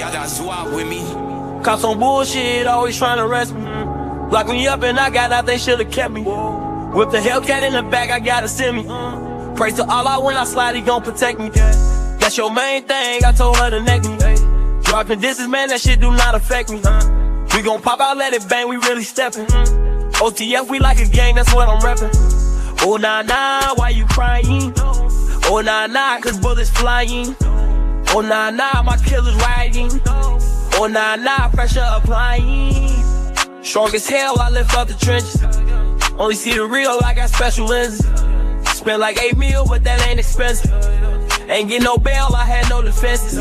I got Zwab with me. Caught some bullshit, always trying to arrest me. Lock me up and I got out, they should've kept me. With the Hellcat in the back, I gotta send me. Praise to Allah when I slide, he gon' protect me. That's your main thing, I told her to neck me. Dropping distance, man, that shit do not affect me. We gon' pop out, let it bang, we really steppin'. OTF, we like a gang, that's what I'm reppin'. Oh nah nah, why you crying? Oh nah nah, cause bullets flying. Oh nah nah, my killers riding. Oh nah nah, pressure applying. Strong as hell, I lift up the trenches. Only see the real, I got special lenses. Spent like 8 mil, but that ain't expensive. Ain't get no bail, I had no defenses.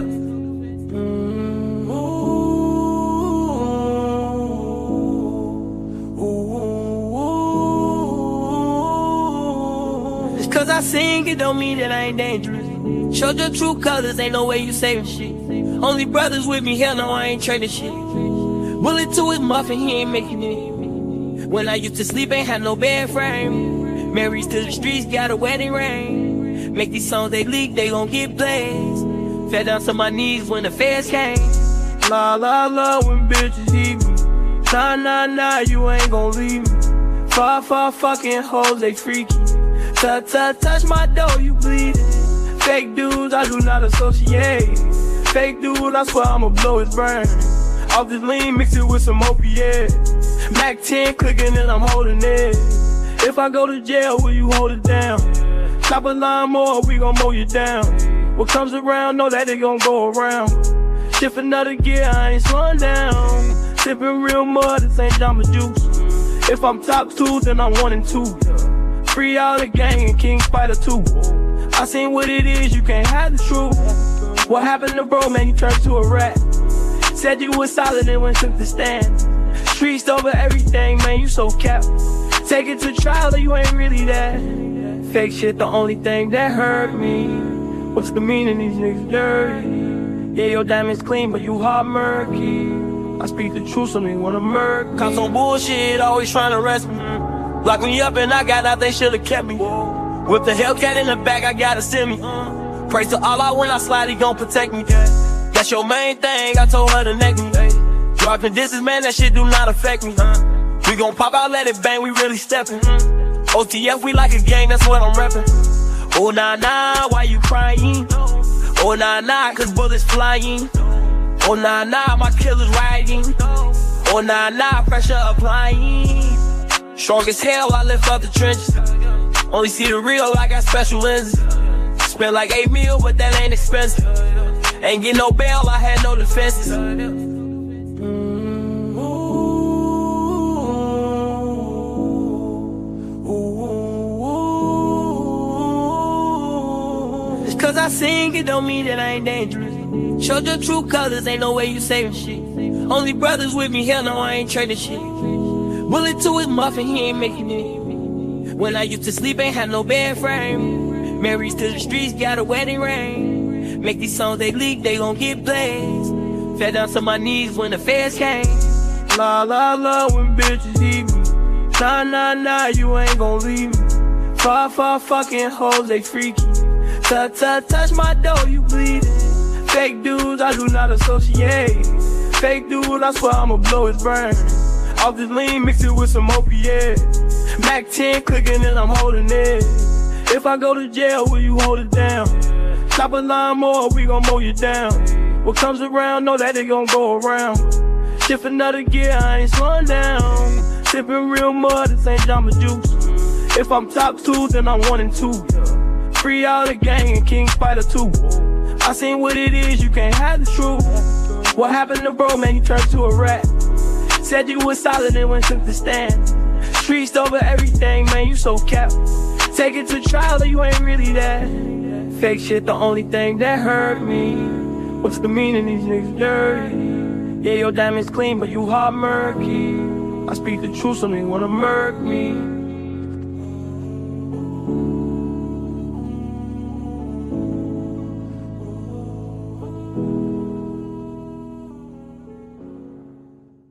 Just cause I sing it don't mean that I ain't dangerous. Showed your true colors, ain't no way you saving shit. Only brothers with me, hell no, I ain't trading shit. Bullet to his muffin, he ain't making it. When I used to sleep, ain't had no bed frame. Married to the streets, got a wedding ring. Make these songs, they leak, they gon' get plays. Fell down to my knees when the feds came. La la la when bitches heat me. Nah nah nah, you ain't gon' leave me. Far far fucking hoes, they freaky. Touch my dough, you bleeding. Fake dudes, I do not associate. Fake dude, I swear I'ma blow his brain. Off this lean, mix it with some opiates. Mac 10 clicking and I'm holding it. If I go to jail, will you hold it down? Chop a lawnmower, we gon' mow you down. What comes around, know that it gon' go around. Shift another gear, I ain't slowing down. Sipping real mud, this ain't Jamba Juice. If I'm top 2, then I'm 1 and 2. Free all the gang and King Spider 2. I seen what it is, you can't have the truth. What happened to bro, man, you turned to a rat. Said you was solid and went took the stand. Streets over everything, man, you so capped. Take it to trial or you ain't really that. Fake shit, the only thing that hurt me. What's the meaning, these niggas dirty? Yeah, your diamonds clean, but you hard murky. I speak the truth, so they wanna murk. Caught some bullshit, always trying to arrest me. Lock me up and I got out, they should've kept me. With the Hellcat in the back, I gotta send me. Praise to Allah when I slide, he gon' protect me. That's your main thing, I told her to neck me. Dropping distance, man, that shit do not affect me. We gon' pop out, let it bang, we really steppin'. OTF, we like a gang, that's what I'm reppin'. Oh nah nah, why you crying? Oh nah nah, cause bullets flying. Oh nah nah, my killers riding. Oh nah nah, pressure applying. Strong as hell, I lift up the trenches. Only see the real, I got special lenses. Spent like 8 mil, but that ain't expensive. Ain't get no bail, I had no defenses. Just cause I sing it don't mean that I ain't dangerous. Showed your true colors, ain't no way you saving shit. Only brothers with me, hell no, I ain't trading shit. Bullet to his muffin, he ain't making it. When I used to sleep, ain't had no bed frame. Married to the streets, got a wedding ring. Make these songs, they leak, they gon' get blazed. Fell down to my knees when the feds came. La la la when bitches heat me. Nah nah nah, you ain't gon' leave me. Far far fucking hoes, they freaky. Touch my dough, you bleeding. Fake dudes, I do not associate. Fake dude, I swear I'ma blow his brain. Off this lean, mix it with some opiates. Mac 10 clicking and I'm holding it. If I go to jail, will you hold it down? Chop a lawnmower, we gon' mow you down. What comes around, know that it gon' go around. Shift another gear, I ain't slowing down. Sipping real mud, this ain't Jamba Juice. If I'm top 2, then I'm 1 and 2. Free all the gang and King Spider 2. I seen what it is, you can't have the truth. What happened to bro, man, you turned to a rat. Said you was solid and went took the stand. Streets over everything, man, you so capped. Take it to trial or you ain't really that. Fake shit, the only thing that hurt me. What's the meaning, these niggas dirty? Yeah, your diamonds clean, but you hard murky. I speak the truth, so they wanna murk me.